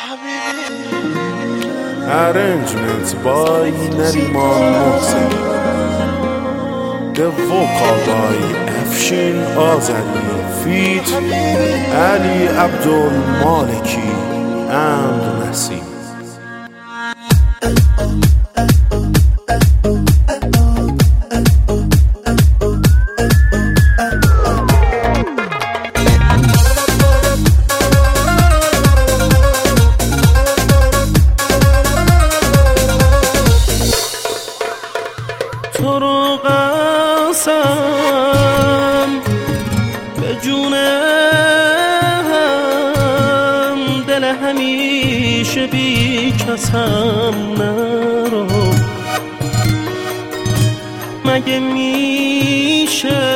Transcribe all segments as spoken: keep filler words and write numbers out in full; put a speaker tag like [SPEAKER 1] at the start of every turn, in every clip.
[SPEAKER 1] Arrangement by Nariman Mohsen. The vocal by Afshin Azali. Feat Ali Abdul Maliki and Nassim.
[SPEAKER 2] تو رو قسم به جونم، دل همیشه بی کسم نرو. مگه میشه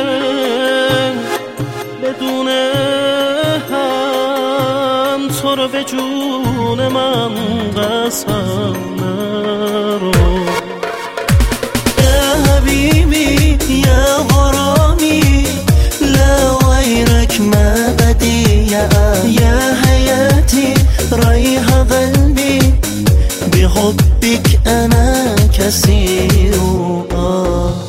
[SPEAKER 2] بدون هم تو رو به جون من قسم نرو.
[SPEAKER 3] حبيبي يا غرامي لا غيرك ما بدي يا حياتي ريح قلبي بحبك أنا كثير.